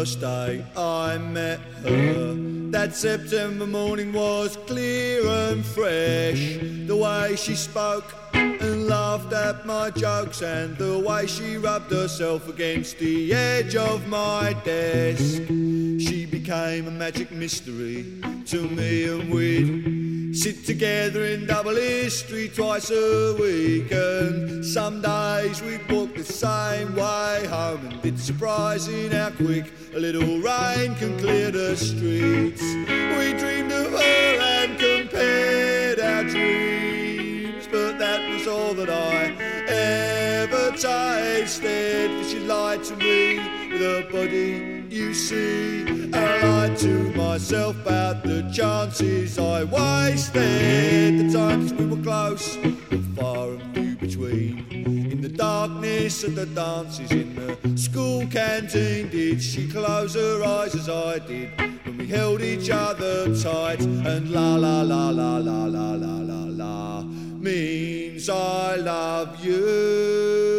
first day I met her. That September morning was clear and fresh. The way she spoke and laughed at my jokes, and the way she rubbed herself against the edge of my desk. She became a magic mystery to me, and we'd sit together in double history twice a week. And some days we'd walk the same way home, and it's surprising how quick a little rain can clear the streets. We dreamed of her and compared our dreams, but that was all that I ever tasted. For she lied to me with her body, you see, and I lied to myself about the chances I wasted. The times we were close were far and few between. In the darkness of the dances in the school canteen, did she close her eyes as I did when we held each other tight? And la la la la la la la la la means I love you.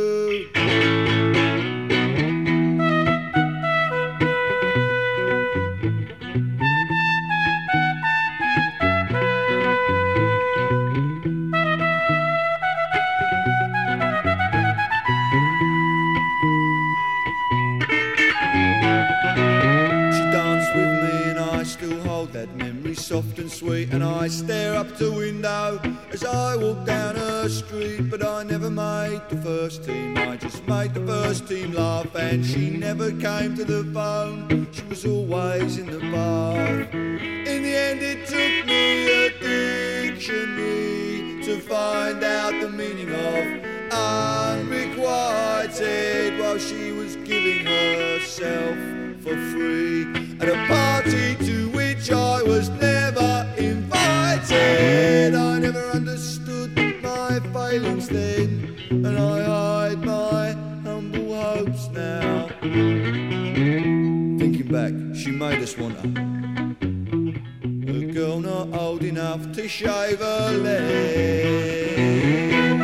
Soft and sweet, and I stare up the window as I walk down her street. But I never made the first team, I just made the first team laugh. And she never came to the phone, she was always in the bath. In the end it took me a dictionary to find out the meaning of unrequited, while she was giving herself for free at a party to which I was never invited. I never understood my failings then, and I hide my humble hopes now. Thinking back, she made us want her. A girl not old enough to shave her legs.